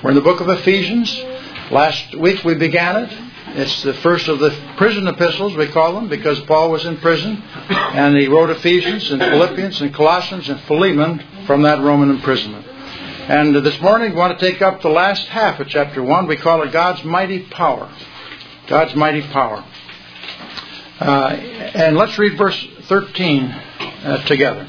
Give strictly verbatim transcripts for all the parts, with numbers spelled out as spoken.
We're in the book of Ephesians. Last week we began it. It's the first of the prison epistles, we call them, because Paul was in prison. And he wrote Ephesians and Philippians and Colossians and Philemon from that Roman imprisonment. And this morning we want to take up the last half of chapter one. We call it God's Mighty Power. God's Mighty Power. Uh, and let's read verse thirteen uh, together.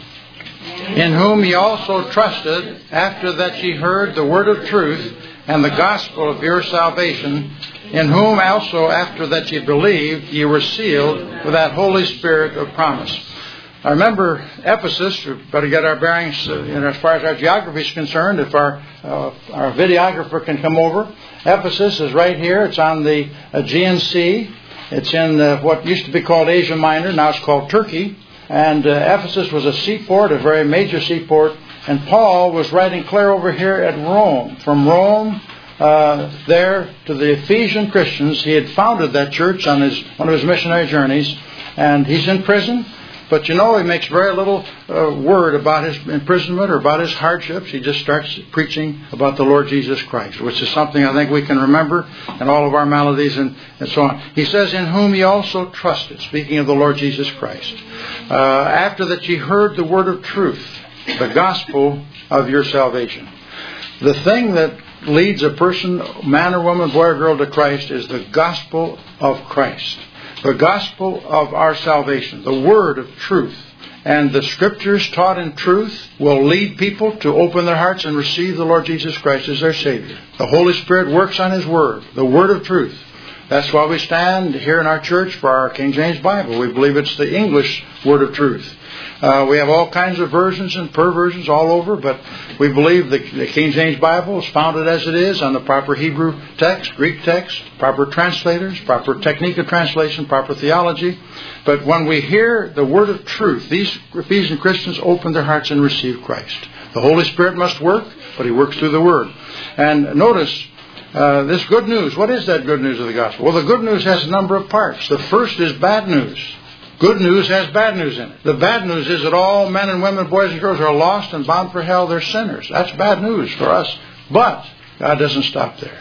In whom ye also trusted, after that ye heard the word of truth, and the gospel of your salvation, in whom also, after that ye believed, ye were sealed with that Holy Spirit of promise. I remember Ephesus. We better get our bearings uh, you know, as far as our geography is concerned. If our uh, our videographer can come over. Ephesus is right here. It's on the Aegean Sea. It's in uh, what used to be called Asia Minor. Now it's called Turkey. And uh, Ephesus was a seaport, a very major seaport. And Paul was writing clear over here at Rome. From Rome uh, there to the Ephesian Christians. He had founded that church on his one of his missionary journeys. And he's in prison. But you know, he makes very little uh, word about his imprisonment or about his hardships. He just starts preaching about the Lord Jesus Christ, which is something I think we can remember in all of our maladies and, and so on. He says, in whom ye also trusted, speaking of the Lord Jesus Christ, uh, after that ye heard the word of truth, the gospel of your salvation. The thing that leads a person, man or woman, boy or girl, to Christ is the gospel of Christ. The gospel of our salvation, the word of truth. And the scriptures taught in truth will lead people to open their hearts and receive the Lord Jesus Christ as their Savior. The Holy Spirit works on His word, the word of truth. That's why we stand here in our church for our King James Bible. We believe it's the English word of truth. Uh, we have all kinds of versions and perversions all over, but we believe the, the King James Bible is founded as it is on the proper Hebrew text, Greek text, proper translators, proper technique of translation, proper theology. But when we hear the word of truth, these Ephesian Christians open their hearts and receive Christ. The Holy Spirit must work, but He works through the word. And notice uh, this good news. What is that good news of the gospel? Well, the good news has a number of parts. The first is bad news. Good news has bad news in it. The bad news is that all men and women, boys and girls are lost and bound for hell. They're sinners. That's bad news for us. But God doesn't stop there.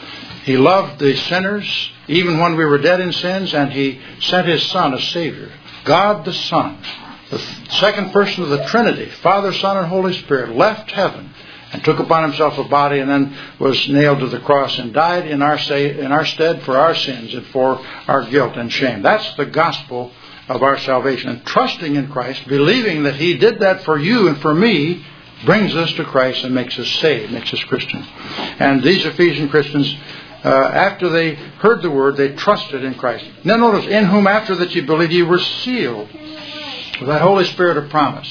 He loved the sinners even when we were dead in sins, and He sent His Son, a Savior. God the Son, the second person of the Trinity, Father, Son, and Holy Spirit, left heaven and took upon Himself a body and then was nailed to the cross and died in our in our stead for our sins and for our guilt and shame. That's the gospel of our salvation. And trusting in Christ, believing that He did that for you and for me, brings us to Christ and makes us saved, makes us Christian. And these Ephesian Christians, uh, after they heard the word, they trusted in Christ. Now notice, in whom after that you believed, you were sealed with that Holy Spirit of promise.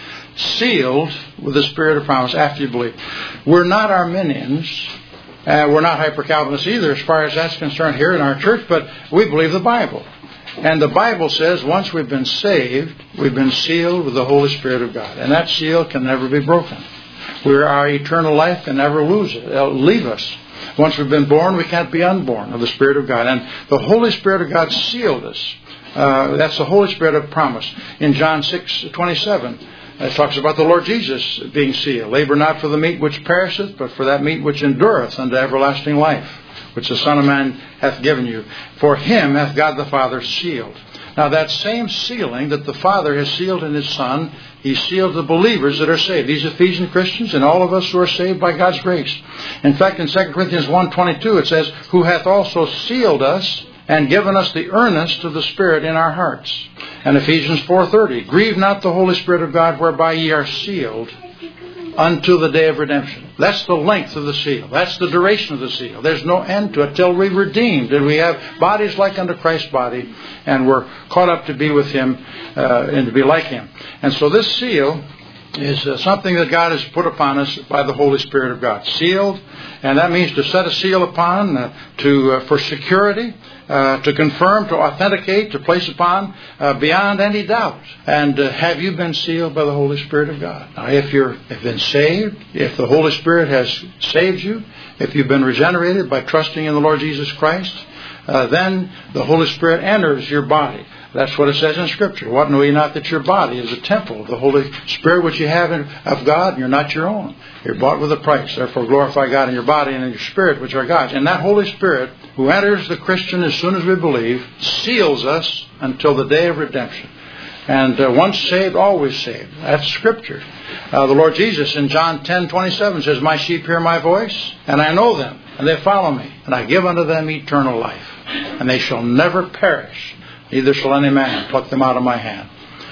Sealed with the Spirit of promise after you believe. We're not Arminians. Uh, we're not Hyper-Calvinists either as far as that's concerned here in our church, but we believe the Bible. And the Bible says once we've been saved, we've been sealed with the Holy Spirit of God. And that seal can never be broken. We're, our eternal life can never lose it. It'll leave us. Once we've been born, we can't be unborn of the Spirit of God. And the Holy Spirit of God sealed us. Uh, that's the Holy Spirit of promise. In John six twenty-seven, it talks about the Lord Jesus being sealed. Labor not for the meat which perisheth, but for that meat which endureth unto everlasting life, which the Son of Man hath given you. For Him hath God the Father sealed. Now that same sealing that the Father has sealed in His Son, He sealed the believers that are saved. These Ephesian Christians and all of us who are saved by God's grace. In fact, in Second Corinthians one twenty-two it says, who hath also sealed us and given us the earnest of the Spirit in our hearts. And Ephesians four thirty, grieve not the Holy Spirit of God, whereby ye are sealed unto the day of redemption. That's the length of the seal. That's the duration of the seal. There's no end to it till we're redeemed and we have bodies like unto Christ's body and we're caught up to be with Him uh, and to be like Him. And so this seal is uh, something that God has put upon us by the Holy Spirit of God. Sealed, and that means to set a seal upon, uh, to uh, for security, uh, to confirm, to authenticate, to place upon, uh, beyond any doubt. And uh, have you been sealed by the Holy Spirit of God? Now, if you're if been saved, if the Holy Spirit has saved you, if you've been regenerated by trusting in the Lord Jesus Christ, uh, then the Holy Spirit enters your body. That's what it says in Scripture. What know ye not that your body is a temple of the Holy Spirit which you have in, of God, and you're not your own. You're bought with a price. Therefore glorify God in your body and in your spirit, which are God's. And that Holy Spirit, who enters the Christian as soon as we believe, seals us until the day of redemption. And uh, once saved, always saved. That's Scripture. Uh, the Lord Jesus in John ten twenty-seven says, my sheep hear my voice, and I know them, and they follow me, and I give unto them eternal life, and they shall never perish, neither shall any man pluck them out of my hand.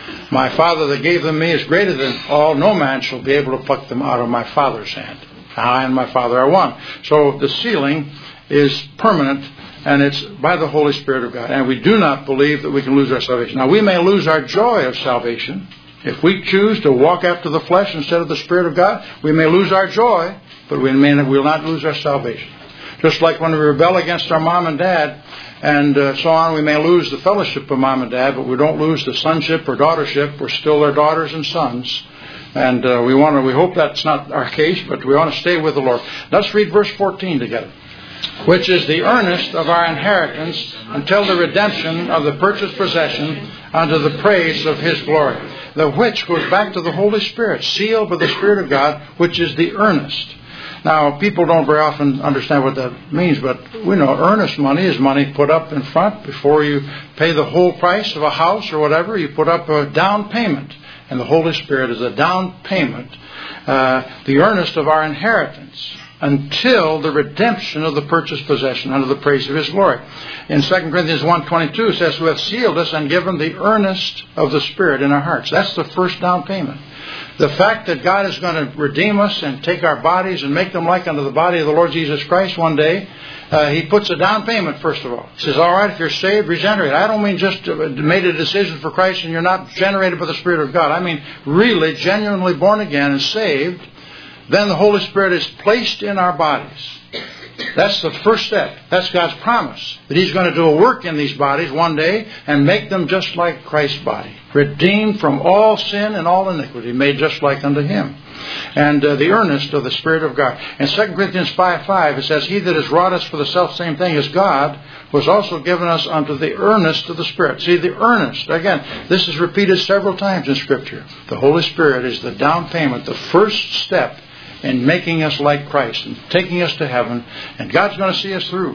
My Father that gave them me is greater than all. No man shall be able to pluck them out of my Father's hand. I and my Father are one. So the sealing is permanent, and it's by the Holy Spirit of God. And we do not believe that we can lose our salvation. Now, we may lose our joy of salvation. If we choose to walk after the flesh instead of the Spirit of God, we may lose our joy, but we may will not lose our salvation. Just like when we rebel against our mom and dad, and uh, so on, we may lose the fellowship of mom and dad, but we don't lose the sonship or daughtership. We're still their daughters and sons. And uh, we want to. We hope that's not our case, but we want to stay with the Lord. Let's read verse fourteen together. Which is the earnest of our inheritance until the redemption of the purchased possession unto the praise of His glory. The which goes back to the Holy Spirit, sealed with the Spirit of God, which is the earnest. Now, people don't very often understand what that means, but we know earnest money is money put up in front before you pay the whole price of a house or whatever. You put up a down payment, and the Holy Spirit is a down payment, uh, the earnest of our inheritance, until the redemption of the purchased possession under the praise of His glory. In Second Corinthians one twenty-two it says, who hath sealed us and given the earnest of the Spirit in our hearts. That's the first down payment. The fact that God is going to redeem us and take our bodies and make them like unto the body of the Lord Jesus Christ one day, uh, He puts a down payment first of all. He says, all right, if you're saved, regenerate. I don't mean just made a decision for Christ and you're not generated by the Spirit of God. I mean really, genuinely born again and saved. Then the Holy Spirit is placed in our bodies. That's the first step. That's God's promise. That He's going to do a work in these bodies one day and make them just like Christ's body. Redeemed from all sin and all iniquity. Made just like unto Him. And uh, the earnest of the Spirit of God. In Second Corinthians five five it says, He that has wrought us for the selfsame thing as God was also given us unto the earnest of the Spirit. See, the earnest. Again, this is repeated several times in Scripture. The Holy Spirit is the down payment, the first step in making us like Christ and taking us to heaven, and God's going to see us through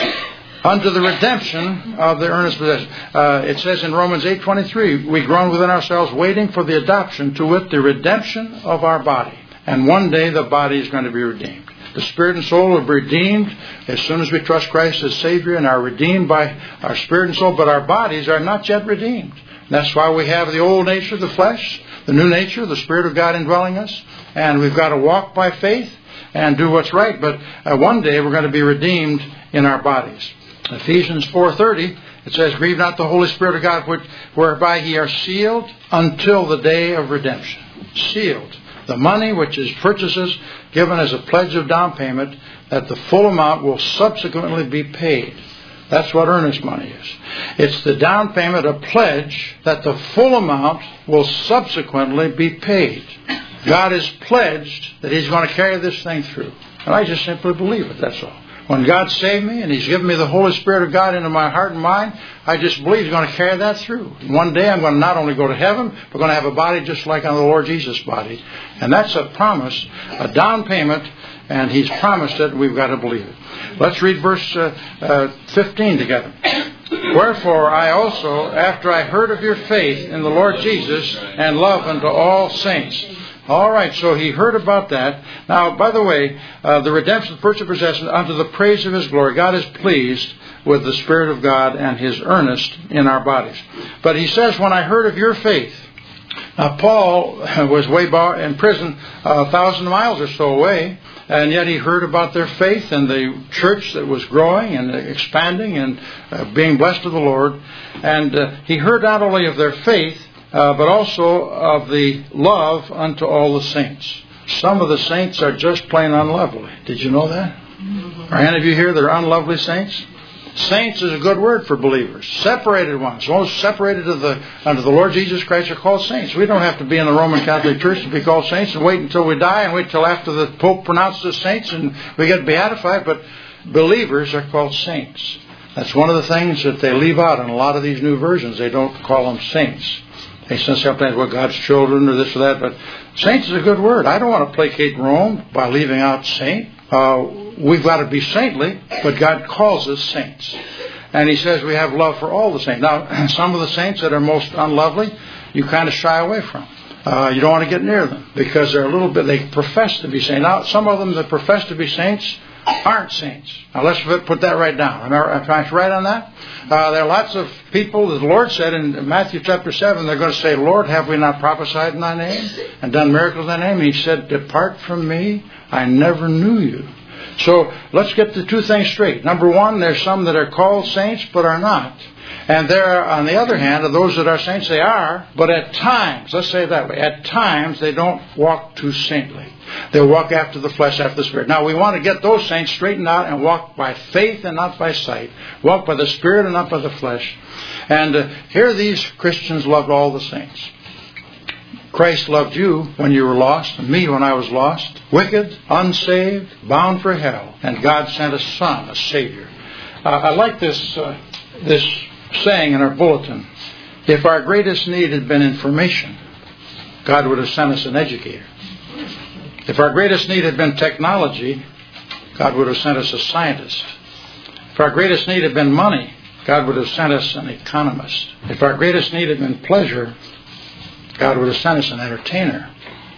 unto the redemption of the earnest possession. Uh, it says in Romans eight twenty-three, we groan within ourselves, waiting for the adoption, to wit, the redemption of our body. And one day the body is going to be redeemed. The spirit and soul will be redeemed as soon as we trust Christ as Savior and are redeemed by our spirit and soul, but our bodies are not yet redeemed. That's why we have the old nature, the flesh, the new nature, the Spirit of God indwelling us. And we've got to walk by faith and do what's right. But uh, one day we're going to be redeemed in our bodies. Ephesians four thirty, it says, grieve not the Holy Spirit of God, which, whereby ye are sealed until the day of redemption. Sealed. The money which is purchases given as a pledge of down payment, that the full amount will subsequently be paid. That's what earnest money is. It's the down payment, a pledge that the full amount will subsequently be paid. God has pledged that He's going to carry this thing through. And I just simply believe it, that's all. When God saved me and He's given me the Holy Spirit of God into my heart and mind, I just believe He's going to carry that through. One day I'm going to not only go to heaven, but going to have a body just like on the Lord Jesus' body. And that's a promise, a down payment, and He's promised it, and we've got to believe it. Let's read verse uh, uh, fifteen together. Wherefore I also, after I heard of your faith in the Lord Jesus and love unto all saints. All right, so he heard about that. Now, by the way, uh, the redemption, the purchase of possession, unto the praise of His glory. God is pleased with the Spirit of God and His earnest in our bodies. But he says, when I heard of your faith. Now, Paul was way in prison a thousand miles or so away, and yet he heard about their faith and the church that was growing and expanding and uh, being blessed of the Lord. And uh, he heard not only of their faith, Uh, but also of the love unto all the saints. Some of the saints are just plain unlovely. Did you know that? Are any of you here that are unlovely saints? Saints is a good word for believers. Separated ones. Those separated to the, unto the Lord Jesus Christ are called saints. We don't have to be in the Roman Catholic Church to be called saints and wait until we die and wait until after the Pope pronounces us saints and we get beatified. But believers are called saints. That's one of the things that they leave out in a lot of these new versions. They don't call them saints. They say sometimes, well, God's children or this or that. But saints is a good word. I don't want to placate Rome by leaving out saint. Uh, we've got to be saintly, but God calls us saints. And He says we have love for all the saints. Now, some of the saints that are most unlovely, you kind of shy away from. Uh, you don't want to get near them because they're a little bit, they profess to be saints. Now, some of them that profess to be saints aren't saints. Now, let's put that right down. Am I, am I right on that? Uh, there are lots of people, the Lord said in Matthew chapter seven, they're going to say, Lord, have we not prophesied in Thy name and done miracles in Thy name? And He said, depart from me, I never knew you. So let's get the two things straight. Number one, there's some that are called saints but are not. And there, on the other hand, are those that are saints, they are, but at times, let's say it that way, at times they don't walk too saintly. They walk after the flesh, after the Spirit. Now, we want to get those saints straightened out and walk by faith and not by sight. Walk by the Spirit and not by the flesh. And uh, here these Christians loved all the saints. Christ loved you when you were lost, and me when I was lost, wicked, unsaved, bound for hell. And God sent a Son, a Savior. Uh, I like this uh, this saying in our bulletin. If our greatest need had been information, God would have sent us an educator. If our greatest need had been technology, God would have sent us a scientist. If our greatest need had been money, God would have sent us an economist. If our greatest need had been pleasure, God would have sent us an entertainer.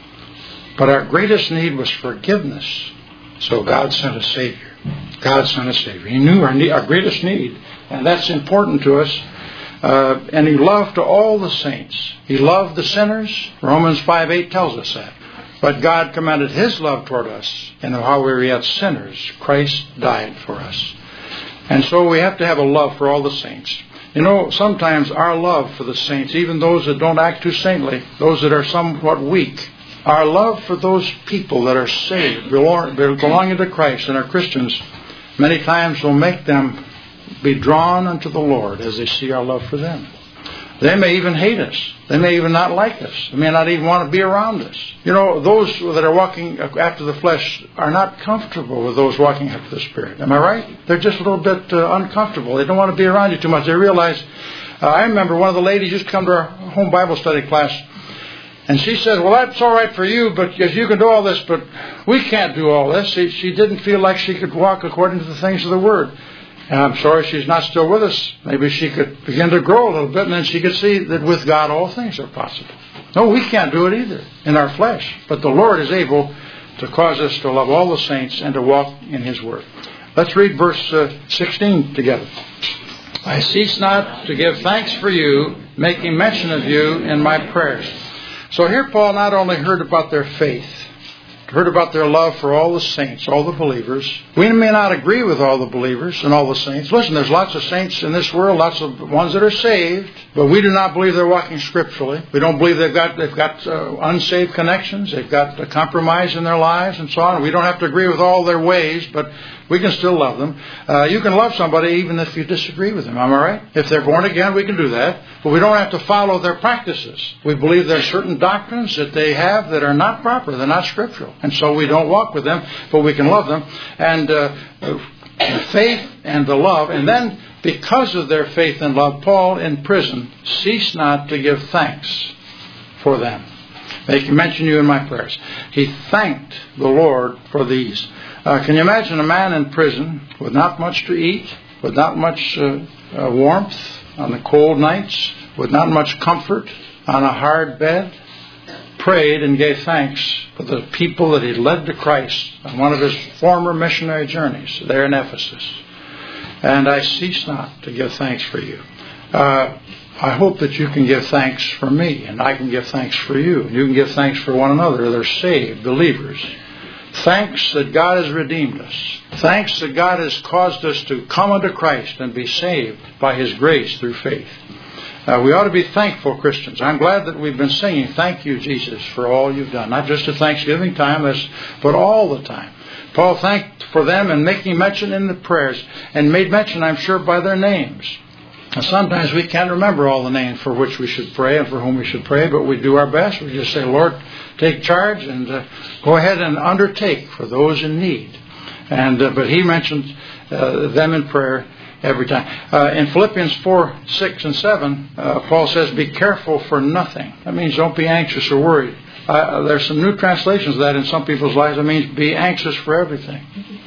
But our greatest need was forgiveness. So God sent a Savior. God sent a Savior. He knew our, need, our greatest need. And that's important to us. Uh, and He loved to all the saints. He loved the sinners. Romans five eight tells us that. But God commended His love toward us. And while we were yet sinners, Christ died for us. And so we have to have a love for all the saints. You know, sometimes our love for the saints, even those that don't act too saintly, those that are somewhat weak, our love for those people that are saved, belonging to Christ and are Christians, many times will make them be drawn unto the Lord as they see our love for them. They may even hate us. They may even not like us. They may not even want to be around us. You know, those that are walking after the flesh are not comfortable with those walking after the Spirit. Am I right? They're just a little bit uh, uncomfortable. They don't want to be around you too much. They realize, uh, I remember one of the ladies used to come to our home Bible study class, and she said, well, that's all right for you, but yes, you can do all this, but we can't do all this. She, she didn't feel like she could walk according to the things of the Word. And I'm sorry she's not still with us. Maybe she could begin to grow a little bit, and then she could see that with God all things are possible. No, we can't do it either in our flesh. But the Lord is able to cause us to love all the saints and to walk in His Word. Let's read verse uh, sixteen together. I cease not to give thanks for you, making mention of you in my prayers. So here Paul not only heard about their faith, heard about their love for all the saints, all the believers. We may not agree with all the believers and all the saints. Listen, there's lots of saints in this world, lots of ones that are saved, but we do not believe they're walking scripturally. We don't believe they've got they've got uh, unsaved connections. They've got a compromise in their lives and so on. We don't have to agree with all their ways, but we can still love them. Uh, you can love somebody even if you disagree with them. Am I right? If they're born again, we can do that. But we don't have to follow their practices. We believe there are certain doctrines that they have that are not proper. They're not scriptural. And so we don't walk with them, but we can love them. And uh, the faith and the love. And then because of their faith and love, Paul in prison ceased not to give thanks for them. They can mention you in my prayers. He thanked the Lord for these. Uh, can you imagine a man in prison with not much to eat, with not much uh, uh, warmth on the cold nights, with not much comfort on a hard bed, prayed and gave thanks for the people that he led to Christ on one of his former missionary journeys there in Ephesus. And I cease not to give thanks for you. Uh, I hope that you can give thanks for me, and I can give thanks for you. You can give thanks for one another. They're saved believers. Thanks that God has redeemed us. Thanks that God has caused us to come unto Christ and be saved by His grace through faith. Uh, we ought to be thankful Christians. I'm glad that we've been singing, thank you, Jesus, for all you've done. Not just at Thanksgiving time, but all the time. Paul thanked for them and making mention in the prayers, and made mention, I'm sure, by their names. And sometimes we can't remember all the names for which we should pray and for whom we should pray, but we do our best. We just say, Lord, take charge and uh, go ahead and undertake for those in need. And uh, but he mentioned uh, them in prayer. every time. Uh, in Philippians four, six, and seven, uh, Paul says, be careful for nothing. That means don't be anxious or worried. Uh, there's some new translations of that in some people's lives. It means be anxious for everything.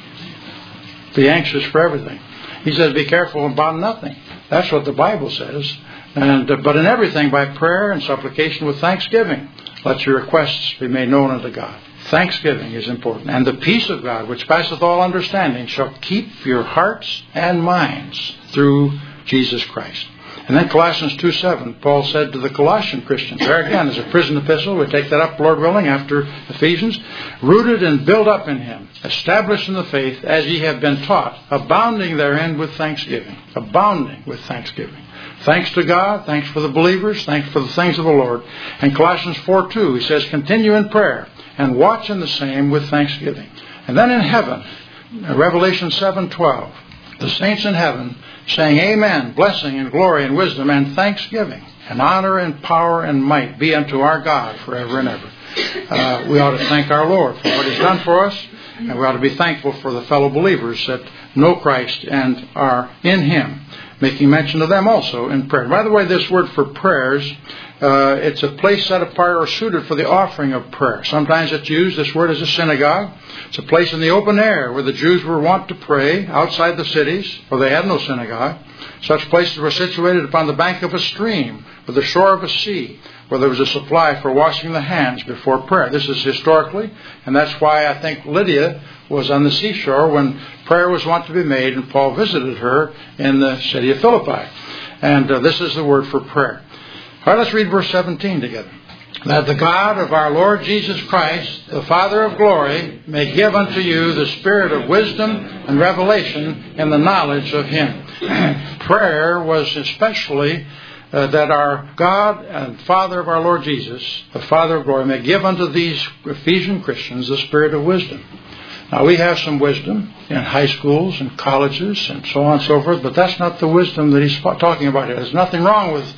Be anxious for everything. He says be careful about nothing. That's what the Bible says. And uh, But in everything, by prayer and supplication with thanksgiving, let your requests be made known unto God. Thanksgiving is important. And the peace of God, which passeth all understanding, shall keep your hearts and minds through Jesus Christ. And then Colossians two seven, Paul said to the Colossian Christians, there again is a prison epistle. We take that up, Lord willing, after Ephesians. Rooted and built up in him, established in the faith, as ye have been taught, abounding therein with thanksgiving. Abounding with thanksgiving. Thanks to God, thanks for the believers, thanks for the things of the Lord. And Colossians four two, he says, continue in prayer and watch in the same with thanksgiving. And then in heaven, Revelation seven twelve, the saints in heaven saying, amen, blessing and glory and wisdom and thanksgiving and honor and power and might be unto our God forever and ever. Uh, we ought to thank our Lord for what he's done for us, and we ought to be thankful for the fellow believers that know Christ and are in him, making mention of them also in prayer. By the way, this word for prayers, uh, it's a place set apart or suited for the offering of prayer. Sometimes it's used, this word, as a synagogue. It's a place in the open air where the Jews were wont to pray outside the cities, for they had no synagogue. Such places were situated upon the bank of a stream, or the shore of a sea, where there was a supply for washing the hands before prayer. This is historically, and that's why I think Lydia was on the seashore when prayer was wont to be made, and Paul visited her in the city of Philippi. And uh, this is the word for prayer. All right, let's read verse seventeen together. That the God of our Lord Jesus Christ, the Father of glory, may give unto you the spirit of wisdom and revelation in the knowledge of him. Prayer was especially uh, that our God and Father of our Lord Jesus, the Father of glory, may give unto these Ephesian Christians the spirit of wisdom. Now, we have some wisdom in high schools and colleges and so on and so forth, but that's not the wisdom that he's talking about here. There's nothing wrong with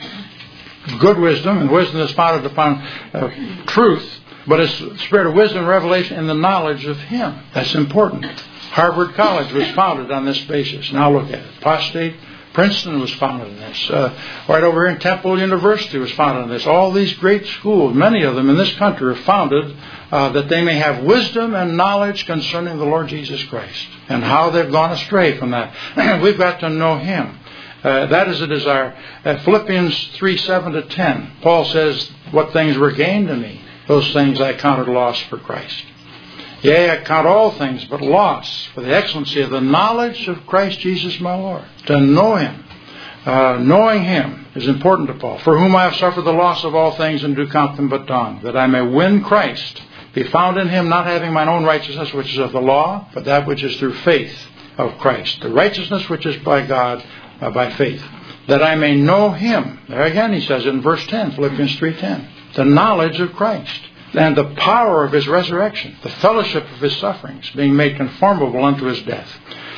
good wisdom and wisdom that's founded upon uh, truth, but it's the spirit of wisdom and revelation in the knowledge of him. That's important. Harvard College was founded on this basis. Now look at it. Penn State, Princeton was founded on this. Uh, right over here in Temple University was founded on this. All these great schools, many of them in this country, are founded uh, that they may have wisdom and knowledge concerning the Lord Jesus Christ and how they've gone astray from that. We've got to know him. Uh, that is a desire. Uh, Philippians three, seven to ten, Paul says, what things were gained to me, those things I counted loss for Christ. Yea, I count all things but loss for the excellency of the knowledge of Christ Jesus my Lord. To know him. Uh, knowing him is important to Paul. For whom I have suffered the loss of all things and do count them but dung, that I may win Christ, be found in him, not having mine own righteousness, which is of the law, but that which is through faith of Christ. The righteousness which is by God, Uh, by faith, that I may know him. There again he says it in verse ten, Philippians three ten. The knowledge of Christ and the power of his resurrection, the fellowship of his sufferings, being made conformable unto his death.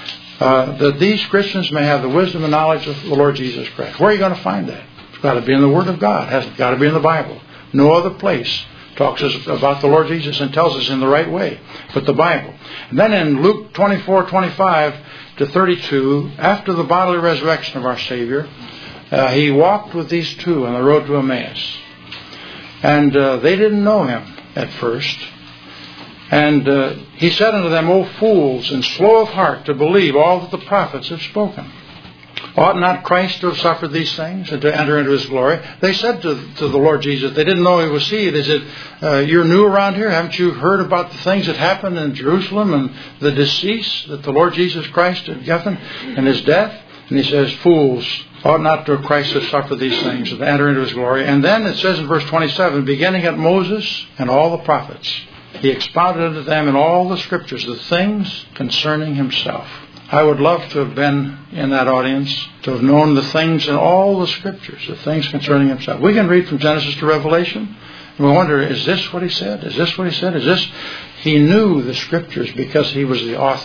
Uh, that these Christians may have the wisdom and knowledge of the Lord Jesus Christ. Where are you going to find that? It's got to be in the Word of God. It's got to be in the Bible. No other place talks us about the Lord Jesus and tells us in the right way but the Bible. And then in Luke twenty-four twenty-five to thirty-two, after the bodily resurrection of our Savior, uh, he walked with these two on the road to Emmaus. And uh, they didn't know him at first. And uh, he said unto them, O fools, and slow of heart to believe all that the prophets have spoken. Ought not Christ to have suffered these things and to enter into his glory? They said to, to the Lord Jesus, they didn't know he was he. They said, uh, you're new around here. Haven't you heard about the things that happened in Jerusalem and the decease that the Lord Jesus Christ had given and his death? And he says, fools, ought not to have Christ have suffered these things and to enter into his glory? And then it says in verse twenty-seven, beginning at Moses and all the prophets, he expounded unto them in all the scriptures the things concerning himself. I would love to have been in that audience, to have known the things in all the scriptures, the things concerning himself. We can read from Genesis to Revelation, and we wonder, is this what he said? Is this what he said? Is this? He knew the scriptures because he was the author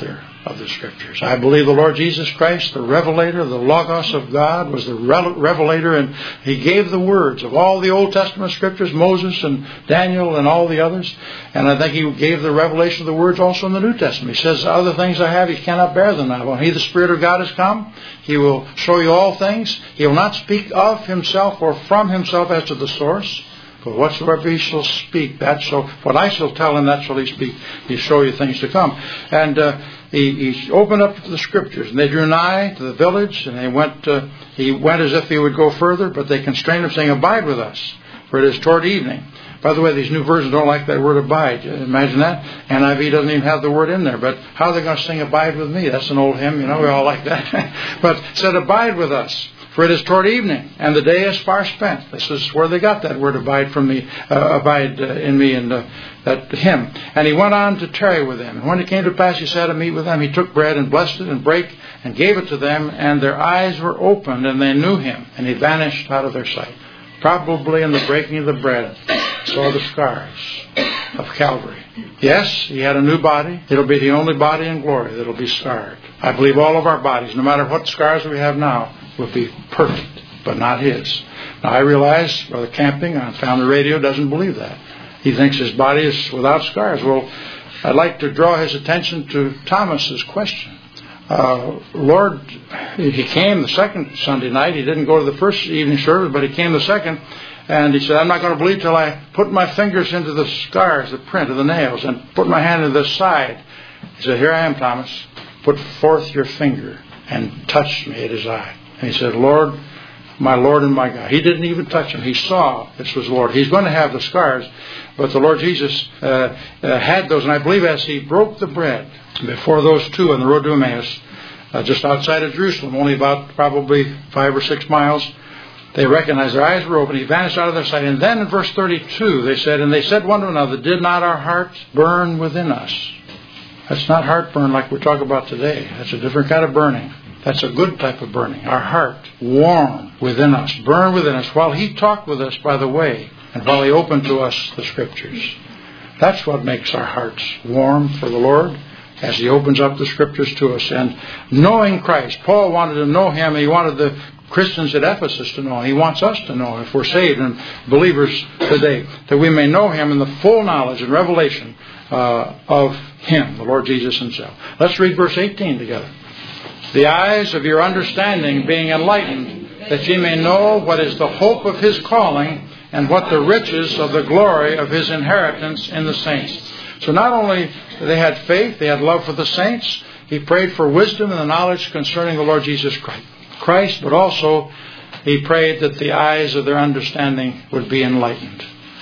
of the Scriptures. I believe the Lord Jesus Christ, the revelator, the Logos of God, was the revelator, and He gave the words of all the Old Testament Scriptures, Moses and Daniel and all the others. And I think He gave the revelation of the words also in the New Testament. He says, other things I have, He cannot bear them now. When He, the Spirit of God, has come, He will show you all things. He will not speak of Himself or from Himself as to the source. But whatsoever He shall speak, that shall, what I shall tell Him, that shall He speak. He'll show you things to come. And uh, he, he opened up the Scriptures, and they drew nigh to the village, and they went. Uh, he went as if He would go further, but they constrained Him, saying, "Abide with us, for it is toward evening." By the way, these new versions don't like that word "abide." Imagine that. N I V doesn't even have the word in there. But how are they going to sing "Abide with me"? That's an old hymn, you know. We all like that. But it said, "Abide with us, for it is toward evening, and the day is far spent." This is where they got that word "abide" from me, uh, abide uh, in me, and uh, that hymn. And He went on to tarry with them. And when it came to pass, He sat to meat with them. He took bread and blessed it and brake and gave it to them, and their eyes were opened, and they knew Him, and He vanished out of their sight. Probably in the breaking of the bread, saw the scars of Calvary. Yes, He had a new body. It'll be the only body in glory that'll be scarred. I believe all of our bodies, no matter what scars we have now, will be perfect, but not His. Now, I realize Brother Camping on Family Radio doesn't believe that. He thinks his body is without scars. Well, I'd like to draw his attention to Thomas's question. Uh, Lord, He came the second Sunday night. He didn't go to the first evening service, but He came the second. And He said, "I'm not going to believe till I put my fingers into the scars, the print of the nails, and put my hand into the side." He said, "Here I am, Thomas. Put forth your finger," and touched me at his eye. And He said, "Lord, my Lord and my God." He didn't even touch him. He saw this was the Lord. He's going to have the scars, but the Lord Jesus uh, uh, had those. And I believe as He broke the bread before those two on the road to Emmaus, uh, just outside of Jerusalem, only about probably five or six miles, they recognized their eyes were open. He vanished out of their sight. And then in verse thirty-two, they said, "And they said one to another, did not our hearts burn within us?" That's not heartburn like we talk about today. That's a different kind of burning. That's a good type of burning. Our heart warm within us, burn within us, while He talked with us by the way, and while He opened to us the Scriptures. That's what makes our hearts warm for the Lord, as He opens up the Scriptures to us. And knowing Christ, Paul wanted to know Him. He wanted the Christians at Ephesus to know Him. He wants us to know Him, if we're saved and believers today, that we may know Him in the full knowledge and revelation uh, of Him, the Lord Jesus Himself. Let's read verse eighteen together. "The eyes of your understanding being enlightened, that ye may know what is the hope of His calling, and what the riches of the glory of His inheritance in the saints." So not only they had faith, they had love for the saints. He prayed for wisdom and the knowledge concerning the Lord Jesus Christ, but also he prayed that the eyes of their understanding would be enlightened.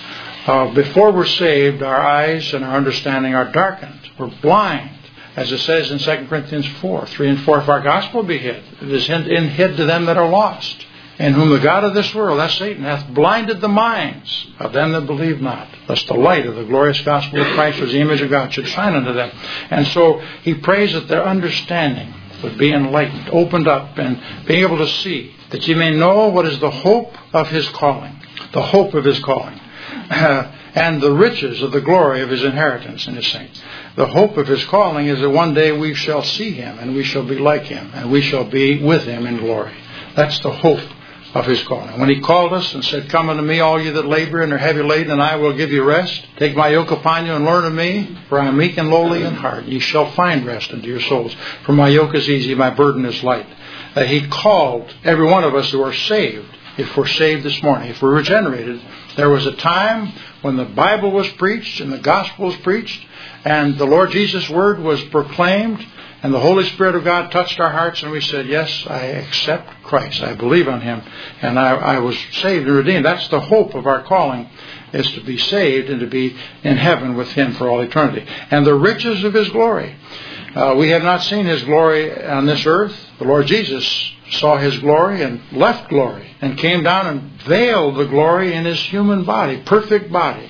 Uh, before we're saved, our eyes and our understanding are darkened. We're blind. As it says in Second Corinthians four, three and four, "If our gospel be hid, it is in hid to them that are lost, in whom the God of this world," that's Satan, "hath blinded the minds of them that believe not, lest the light of the glorious gospel of Christ, as the image of God, should shine unto them." And so he prays that their understanding would be enlightened, opened up, and being able to see, that ye may know what is the hope of His calling, the hope of His calling, and the riches of the glory of His inheritance in His saints. The hope of His calling is that one day we shall see Him, and we shall be like Him, and we shall be with Him in glory. That's the hope of His calling. When He called us and said, "Come unto me, all you that labor and are heavy laden, and I will give you rest. Take my yoke upon you and learn of me, for I am meek and lowly in heart. Ye shall find rest unto your souls. For my yoke is easy, my burden is light." Uh, he called every one of us who are saved. If we're saved this morning, if we're regenerated, there was a time when the Bible was preached and the gospel was preached, and the Lord Jesus' word was proclaimed, and the Holy Spirit of God touched our hearts, and we said, "Yes, I accept Christ. I believe on Him, and I, I was saved and redeemed." That's the hope of our calling, is to be saved and to be in heaven with Him for all eternity. And the riches of His glory. Uh, we have not seen His glory on this earth. The Lord Jesus saw His glory and left glory and came down and veiled the glory in His human body, perfect body.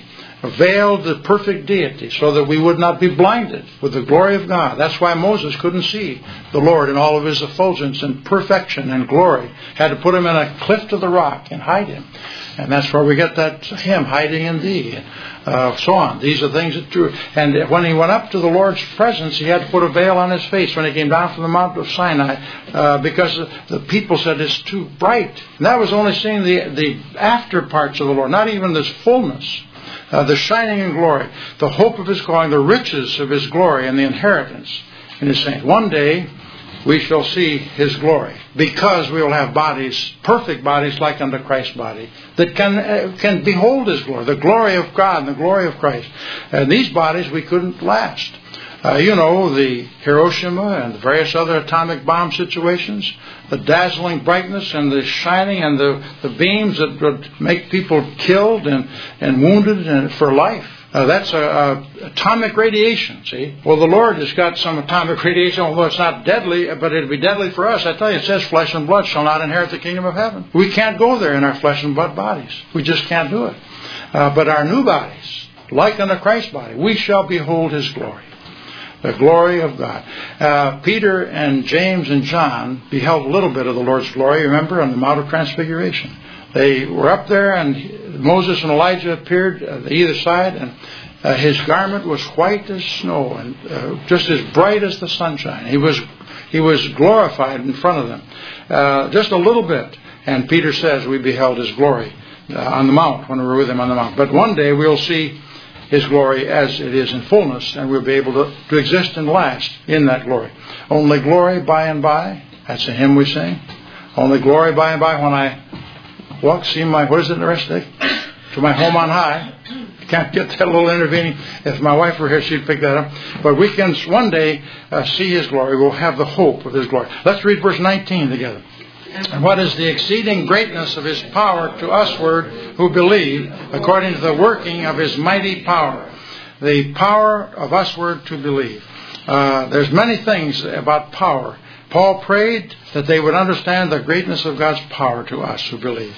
veiled the perfect deity so that we would not be blinded with the glory of God. That's why Moses couldn't see the Lord in all of his effulgence and perfection and glory. Had to put him in a cliff to the rock and hide him. And that's where we get that hymn, hiding in thee, uh, so on. These are things that true. And when he went up to the Lord's presence, he had to put a veil on his face when he came down from the Mount of Sinai, uh, because the people said it's too bright. And that was only seeing the, the after parts of the Lord, not even this fullness. Uh, the shining in glory, the hope of his calling, the riches of his glory, and the inheritance in his saints. One day we shall see his glory, because we will have bodies, perfect bodies like unto Christ's body, that can uh, can behold his glory, the glory of God and the glory of Christ. And these bodies we couldn't last. Uh, you know, the Hiroshima and the various other atomic bomb situations, the dazzling brightness and the shining and the, the beams that would make people killed and, and wounded and for life. Uh, that's a, a atomic radiation, see? Well, the Lord has got some atomic radiation, although it's not deadly, but it'll be deadly for us. I tell you, it says flesh and blood shall not inherit the kingdom of heaven. We can't go there in our flesh and blood bodies. We just can't do it. Uh, but our new bodies, like unto Christ's body, we shall behold his glory. The glory of God. Uh, Peter and James and John beheld a little bit of the Lord's glory, remember, on the Mount of Transfiguration. They were up there, and Moses and Elijah appeared on either side, and uh, his garment was white as snow and uh, just as bright as the sunshine. He was he was glorified in front of them. Uh, just a little bit. And Peter says we beheld his glory uh, on the mount, when we were with him on the mount. But one day we'll see his glory as it is in fullness, and we'll be able to, to exist and last in that glory. Only glory by and by. That's a hymn we sing. Only glory by and by, when I walk, see my, what is it in the rest of it? To my home on high. Can't get that little intervening. If my wife were here, she'd pick that up. But we can one day uh, see his glory. We'll have the hope of his glory. Let's read verse nineteen together. And what is the exceeding greatness of his power to usward who believe, according to the working of his mighty power. The power of usward to believe. Uh, there's many things about power. Paul prayed that they would understand the greatness of God's power to us who believe.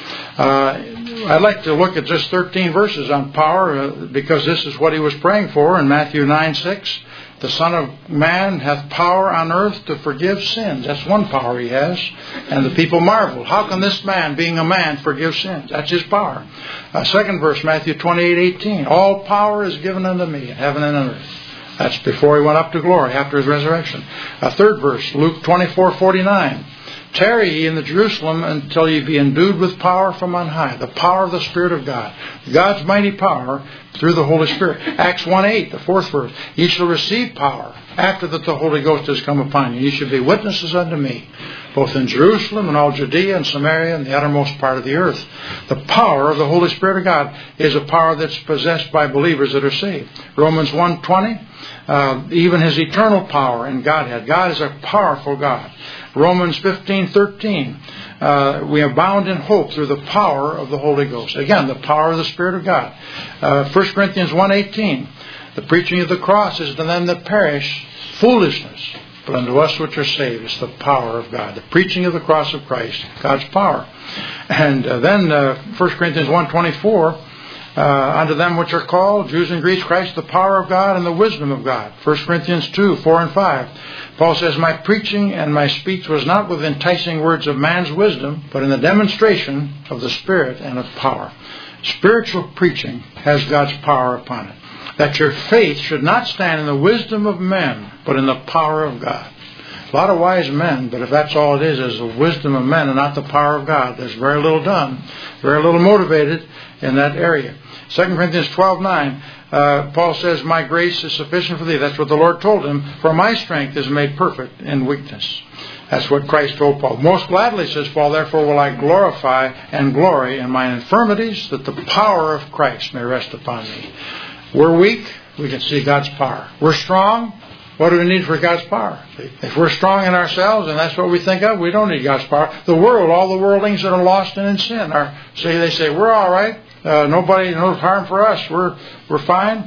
Uh, I'd like to look at just thirteen verses on power, uh, because this is what he was praying for in Matthew nine six. The Son of Man hath power on earth to forgive sins. That's one power he has. And the people marveled. How can this man, being a man, forgive sins? That's his power. Uh, second verse, Matthew twenty-eight eighteen. All power is given unto me in heaven and on earth. That's before he went up to glory, after his resurrection. A third verse, Luke twenty-four forty-nine. Tarry ye in the Jerusalem until ye be endued with power from on high. The power of the Spirit of God. God's mighty power through the Holy Spirit. Acts one eight, the fourth verse. Ye shall receive power after that the Holy Ghost has come upon you. Ye shall be witnesses unto me, both in Jerusalem and all Judea and Samaria and the uttermost part of the earth. The power of the Holy Spirit of God is a power that's possessed by believers that are saved. Romans one twenty, uh, even his eternal power in Godhead. God is a powerful God. Romans fifteen thirteen, uh, we abound in hope through the power of the Holy Ghost. Again, the power of the Spirit of God. Uh, First Corinthians one eighteen, the preaching of the cross is to them that perish foolishness, but unto us which are saved, it's the power of God. The preaching of the cross of Christ, God's power. And uh, then uh, First Corinthians one twenty-four, uh, unto them which are called, Jews and Greeks, Christ, the power of God and the wisdom of God. First Corinthians two four and five. Paul says, my preaching and my speech was not with enticing words of man's wisdom, but in the demonstration of the Spirit and of power. Spiritual preaching has God's power upon it. That your faith should not stand in the wisdom of men, but in the power of God. A lot of wise men, but if that's all it is, is the wisdom of men and not the power of God, there's very little done, very little motivated in that area. Second Corinthians twelve nine, uh, Paul says, my grace is sufficient for thee. That's what the Lord told him. For my strength is made perfect in weakness. That's what Christ told Paul. Most gladly, says Paul, therefore will I glorify and glory in mine infirmities, that the power of Christ may rest upon me. We're weak, we can see God's power. We're strong, what do we need for God's power? If we're strong in ourselves and that's what we think of, we don't need God's power. The world, all the worldlings that are lost and in sin, are say they say, we're all right. Uh, nobody, no harm for us. We're we're fine.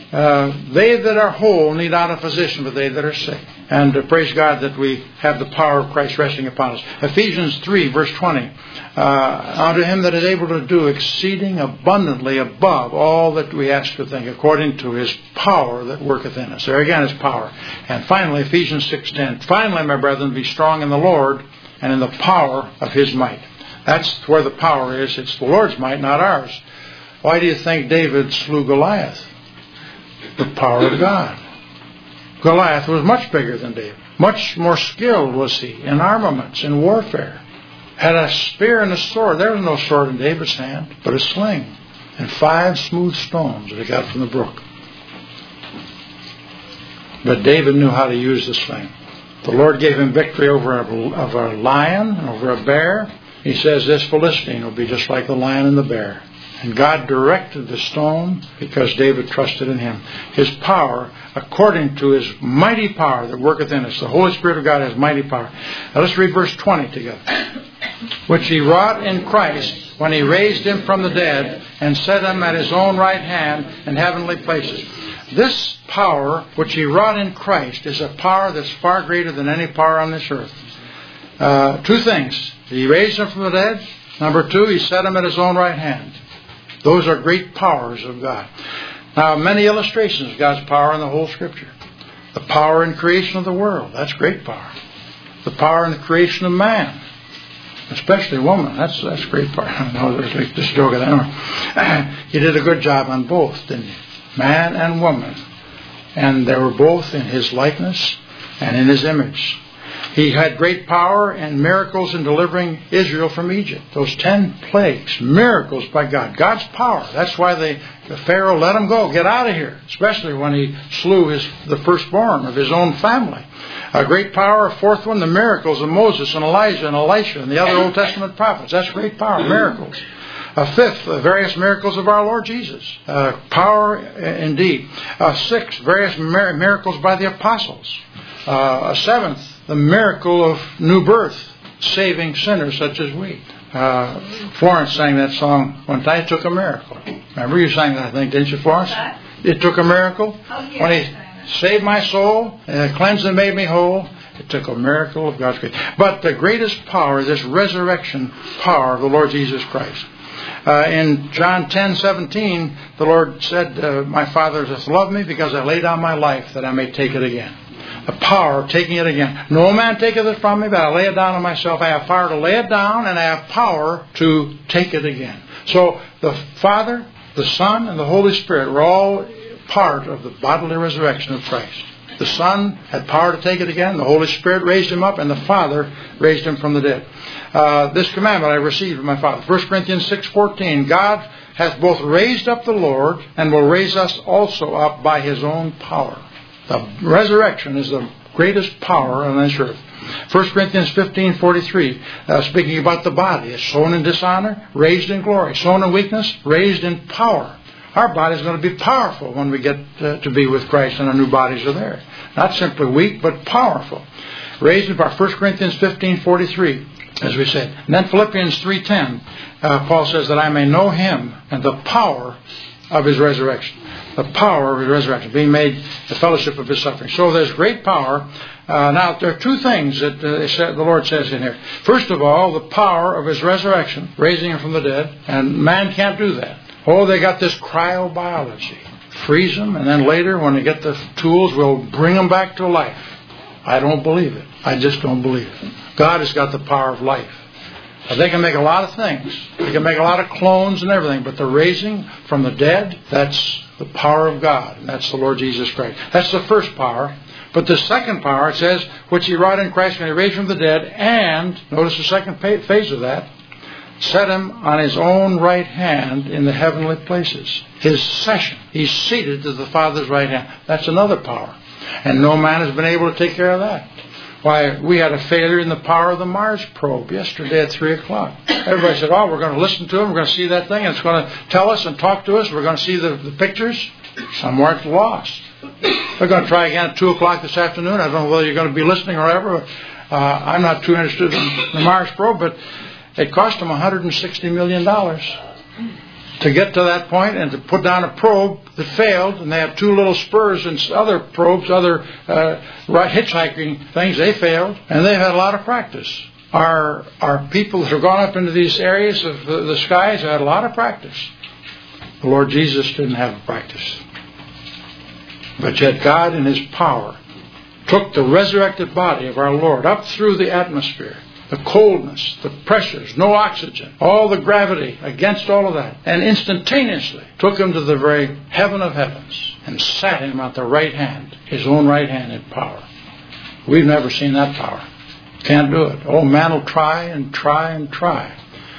Uh, they that are whole need not a physician, but they that are sick. And uh, praise God that we have the power of Christ resting upon us. Ephesians three, verse twenty. Uh, unto him that is able to do exceeding abundantly above all that we ask or think, according to his power that worketh in us. There again is power. And finally, Ephesians six ten. Finally, my brethren, be strong in the Lord and in the power of his might. That's where the power is. It's the Lord's might, not ours. Why do you think David slew Goliath? The power of God. Goliath was much bigger than David. Much more skilled was he in armaments, in warfare. Had a spear and a sword. There was no sword in David's hand, but a sling and five smooth stones that he got from the brook. But David knew how to use the sling. The Lord gave him victory over a, of a lion, over a bear. He says this Philistine will be just like the lion and the bear. And God directed the stone because David trusted in him. His power, according to his mighty power that worketh in us. The Holy Spirit of God has mighty power. Now let's read verse twenty together. Which he wrought in Christ when he raised him from the dead and set him at his own right hand in heavenly places. This power which he wrought in Christ is a power that's far greater than any power on this earth. Uh, two things. He raised him from the dead. Number two, he set him at his own right hand. Those are great powers of God. Now, many illustrations of God's power in the whole Scripture. The power in creation of the world. That's great power. The power in the creation of man. Especially woman. That's that's great power. No, there's like this joke of that. He did a good job on both, didn't he? Man and woman. And they were both in his likeness and in his image. He had great power and miracles in delivering Israel from Egypt. Those ten plagues, miracles by God. God's power. That's why they, the Pharaoh let him go. Get out of here. Especially when he slew his the firstborn of his own family. A great power. A fourth one, the miracles of Moses and Elijah and Elisha and the other Old Testament prophets. That's great power. Miracles. A fifth, the various miracles of our Lord Jesus. Uh, power indeed. A sixth, various miracles by the apostles. Uh, a seventh, the miracle of new birth, saving sinners such as we. Uh, Florence sang that song one time. It took a miracle. Remember you sang that, I think, didn't you, Florence? It took a miracle. When he saved my soul, uh, cleansed and made me whole, it took a miracle of God's grace. But the greatest power is this resurrection power of the Lord Jesus Christ. Uh, in John ten seventeen, the Lord said, uh, my Father hath loved me because I lay down my life that I may take it again. The power of taking it again. No man taketh it from me, but I lay it down on myself. I have power to lay it down, and I have power to take it again. So the Father, the Son, and the Holy Spirit were all part of the bodily resurrection of Christ. The Son had power to take it again. The Holy Spirit raised him up, and the Father raised him from the dead. Uh, this commandment I received from my Father. First Corinthians six fourteen. God hath both raised up the Lord, and will raise us also up by his own power. The resurrection is the greatest power on this earth. First Corinthians fifteen forty-three, uh, speaking about the body. It's sown in dishonor, raised in glory. Sown in weakness, raised in power. Our body is going to be powerful when we get uh, to be with Christ and our new bodies are there. Not simply weak, but powerful. Raised in power. First Corinthians fifteen forty-three, as we said. And then Philippians three ten, uh, Paul says that I may know him and the power of his resurrection. The power of his resurrection, being made the fellowship of his suffering. So there's great power. Uh, now, there are two things that uh, said, the Lord says in here. First of all, the power of his resurrection, raising him from the dead. And man can't do that. Oh, they got this cryobiology. Freeze them, and then later, when they get the tools, we'll bring them back to life. I don't believe it. I just don't believe it. God has got the power of life. They can make a lot of things. They can make a lot of clones and everything. But the raising from the dead, that's the power of God. And that's the Lord Jesus Christ. That's the first power. But the second power, it says, which he wrought in Christ when he raised from the dead. And, notice the second phase of that, set him on his own right hand in the heavenly places. His session. He's seated to the Father's right hand. That's another power. And no man has been able to take care of that. Why, we had a failure in the power of the Mars probe yesterday at three o'clock. Everybody said, oh, we're going to listen to him. We're going to see that thing. And it's going to tell us and talk to us. We're going to see the, the pictures. Somewhere it's lost. We're going to try again at two o'clock this afternoon. I don't know whether you're going to be listening or whatever. Uh, I'm not too interested in the Mars probe, but it cost them one hundred sixty million dollars. to get to that point and to put down a probe that failed, and they have two little spurs and other probes, other uh, hitchhiking things, they failed, and they've had a lot of practice. Our, our people that have gone up into these areas of the, the skies have had a lot of practice. The Lord Jesus didn't have practice. But yet God in His power took the resurrected body of our Lord up through the atmosphere, the coldness, the pressures, no oxygen, all the gravity against all of that, and instantaneously took Him to the very heaven of heavens and sat Him at the right hand, His own right hand in power. We've never seen that power. Can't do it. Oh, man will try and try and try.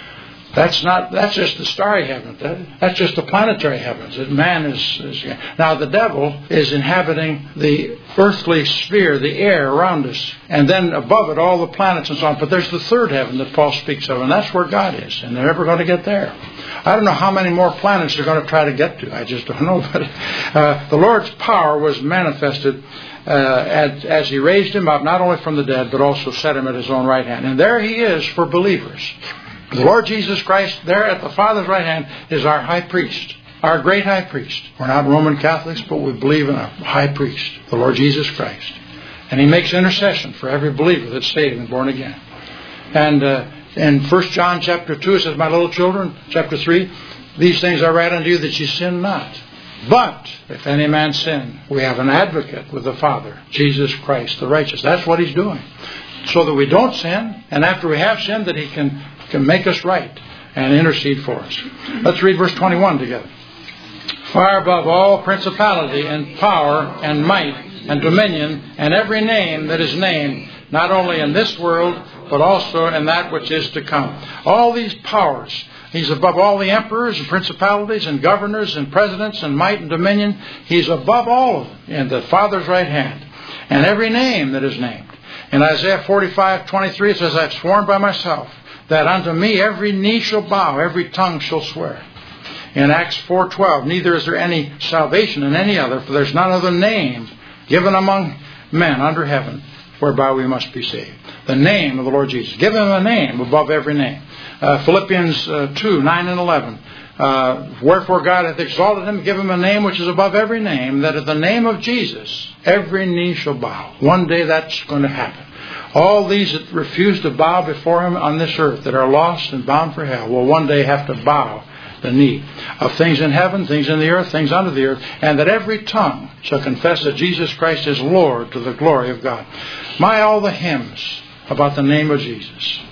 That's not. That's just the starry heavens. That, that's just the planetary heavens. That man is, is. Now the devil is inhabiting the earthly sphere, the air around us, and then above it all the planets and so on. But there's the third heaven that Paul speaks of, and that's where God is, and they're never going to get there. I don't know how many more planets they're going to try to get to. I just don't know. But uh, the Lord's power was manifested uh, as, as He raised Him up, not only from the dead, but also set Him at His own right hand. And there He is for believers. The Lord Jesus Christ, there at the Father's right hand, is our high priest, our great high priest. We're not Roman Catholics, but we believe in a high priest, the Lord Jesus Christ. And He makes intercession for every believer that's saved and born again. And uh, in First John chapter two, it says, my little children, chapter three, these things I write unto you that ye sin not. But if any man sin, we have an advocate with the Father, Jesus Christ the righteous. That's what He's doing. So that we don't sin, and after we have sinned, that He can can make us right and intercede for us. Let's read verse twenty-one together. Far above all principality and power and might and dominion and every name that is named, not only in this world, but also in that which is to come. All these powers, He's above all the emperors and principalities and governors and presidents and might and dominion. He's above all of them in the Father's right hand. And every name that is named. In Isaiah forty-five twenty-three it says, I've sworn by myself that unto me every knee shall bow, every tongue shall swear. In Acts four twelve, neither is there any salvation in any other, for there's none other name given among men under heaven whereby we must be saved. The name of the Lord Jesus. Give Him a name above every name. Uh, Philippians uh, two nine and eleven. Uh, Wherefore God hath exalted Him, give Him a name which is above every name, that at the name of Jesus every knee shall bow. One day that's going to happen. All these that refuse to bow before Him on this earth, that are lost and bound for hell, will one day have to bow the knee of things in heaven, things in the earth, things under the earth, and that every tongue shall confess that Jesus Christ is Lord to the glory of God. My, all the hymns about the name of Jesus.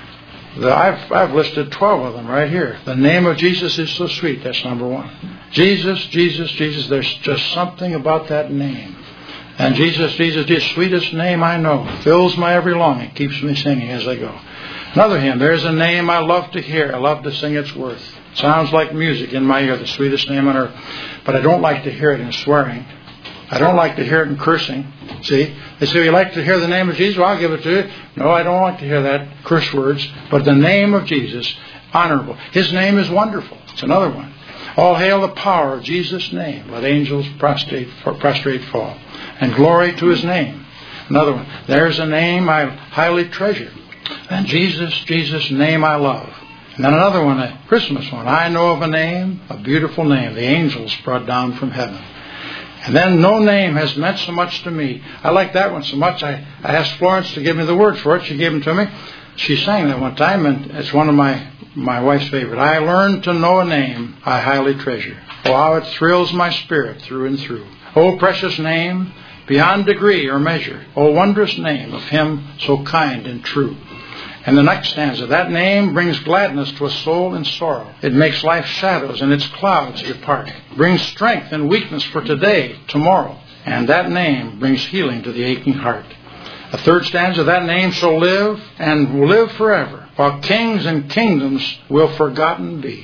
The, I've, I've listed twelve of them right here. The name of Jesus is so sweet. That's number one. Jesus, Jesus, Jesus. There's just something about that name. And Jesus, Jesus, the sweetest name I know, fills my every longing, keeps me singing as I go. Another hymn, there's a name I love to hear, I love to sing its worth. Sounds like music in my ear, the sweetest name on earth. But I don't like to hear it in swearing. I don't like to hear it in cursing. See? They say, you like to hear the name of Jesus? Well, I'll give it to you. No, I don't like to hear that, curse words. But the name of Jesus, honorable. His name is wonderful. It's another one. All hail the power of Jesus' name. Let angels prostrate, prostrate fall. And glory to His name. Another one. There's a name I highly treasure. And Jesus, Jesus' name I love. And then another one, a Christmas one. I know of a name, a beautiful name, the angels brought down from heaven. And then no name has meant so much to me. I like that one so much. I, I asked Florence to give me the word for it. She gave them to me. She sang that one time, and it's one of my, my wife's favorite. I learned to know a name I highly treasure. Oh, how it thrills my spirit through and through. Oh, precious name, beyond degree or measure. Oh, wondrous name of Him so kind and true. And the next stanza, that name brings gladness to a soul in sorrow. It makes life's shadows and its clouds depart. Brings strength and weakness for today, tomorrow. And that name brings healing to the aching heart. A third stanza, that name shall live and will live forever, while kings and kingdoms will forgotten be.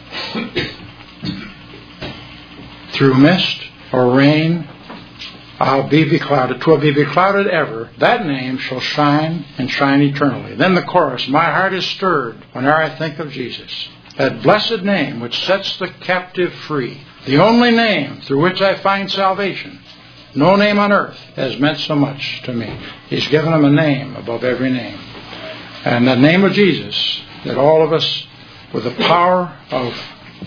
Through mist or rain, I'll be beclouded. 'Twill be beclouded ever. That name shall shine and shine eternally. Then the chorus, my heart is stirred whenever I think of Jesus. That blessed name which sets the captive free. The only name through which I find salvation. No name on earth has meant so much to me. He's given Him a name above every name. And the name of Jesus, that all of us, with the power of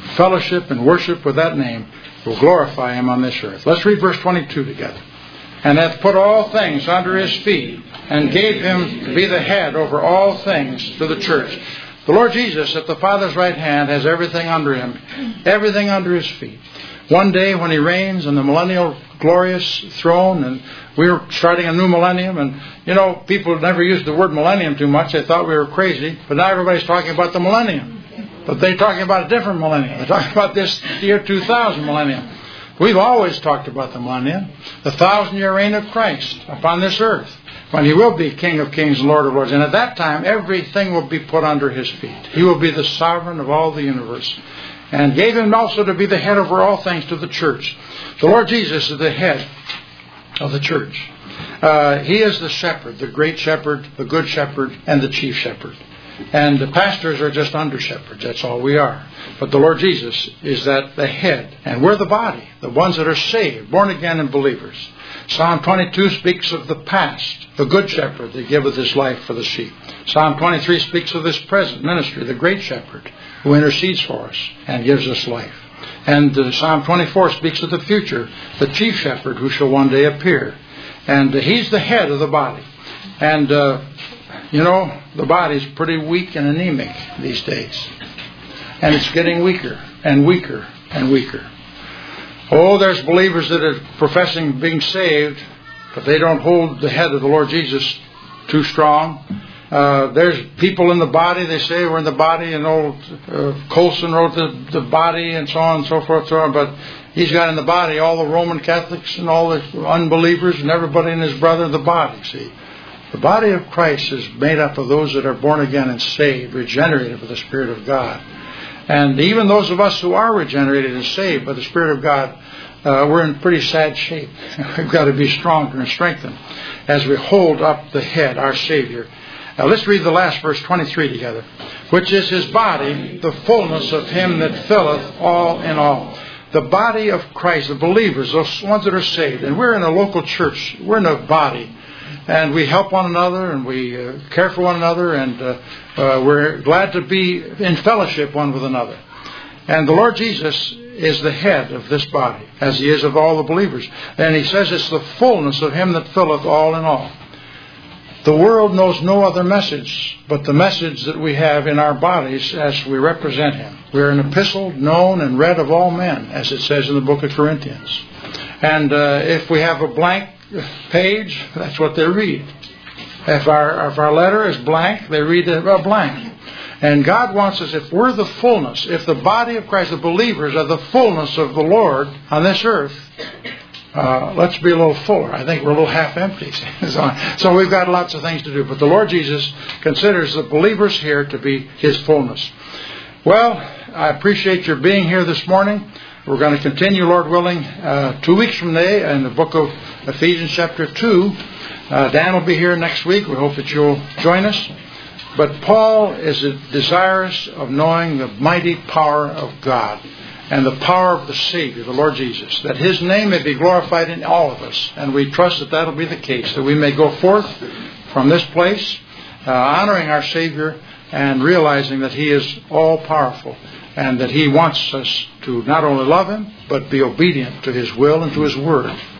fellowship and worship with that name will glorify Him on this earth. Let's read verse twenty-two together. And hath put all things under His feet, and gave Him to be the head over all things to the church. The Lord Jesus at the Father's right hand has everything under Him, everything under His feet. One day when He reigns on the millennial glorious throne, and we're starting a new millennium, and you know, people never used the word millennium too much. They thought we were crazy, but now everybody's talking about the millennium. But they're talking about a different millennium. They're talking about this year two thousand millennium. We've always talked about the millennium, the thousand-year reign of Christ upon this earth, when He will be King of kings and Lord of lords. And at that time, everything will be put under His feet. He will be the sovereign of all the universe. And gave Him also to be the head over all things to the church. The Lord Jesus is the head of the church. Uh, he is the shepherd, the great shepherd, the good shepherd, and the chief shepherd. And the pastors are just under shepherds. That's all we are. But the Lord Jesus is that the head. And we're the body, the ones that are saved, born again and believers. Psalm twenty-two speaks of the past, the good shepherd that giveth his life for the sheep. Psalm twenty-three speaks of this present ministry, the great shepherd who intercedes for us and gives us life. And uh, Psalm twenty-four speaks of the future, the chief shepherd who shall one day appear. And uh, He's the head of the body. And, uh, you know, the body's pretty weak and anemic these days. And it's getting weaker and weaker and weaker. Oh, there's believers that are professing being saved, but they don't hold the head of the Lord Jesus too strong. Uh, there's people in the body, they say we're in the body, and old uh, Colson wrote the, the body and so on and so forth, so on, but he's got in the body all the Roman Catholics and all the unbelievers and everybody and his brother in the body, see. The body of Christ is made up of those that are born again and saved, regenerated by the Spirit of God. And even those of us who are regenerated and saved by the Spirit of God, uh, we're in pretty sad shape. We've got to be stronger and strengthened as we hold up the head, our Savior. Now let's read the last verse, twenty-three, together. Which is His body, the fullness of Him that filleth all in all. The body of Christ, the believers, those ones that are saved. And we're in a local church. We're in a body. And we help one another, and we uh, care for one another, and uh, uh, we're glad to be in fellowship one with another. And the Lord Jesus is the head of this body, as He is of all the believers. And He says it's the fullness of Him that filleth all in all. The world knows no other message but the message that we have in our bodies as we represent Him. We're an epistle known and read of all men, as it says in the book of Corinthians. And uh, if we have a blank page, that's what they read. If our if our letter is blank, they read a blank. And God wants us, if we're the fullness, if the body of Christ, the believers, are the fullness of the Lord on this earth, uh, let's be a little fuller. I think we're a little half empty. So we've got lots of things to do. But the Lord Jesus considers the believers here to be His fullness. Well, I appreciate your being here this morning. We're going to continue, Lord willing, uh, two weeks from today in the book of Ephesians chapter two. Uh, Dan will be here next week. We hope that you'll join us. But Paul is desirous of knowing the mighty power of God and the power of the Savior, the Lord Jesus, that His name may be glorified in all of us. And we trust that that will be the case, that we may go forth from this place uh, honoring our Savior and realizing that He is all-powerful, and that He wants us to not only love Him, but be obedient to His will and to His word.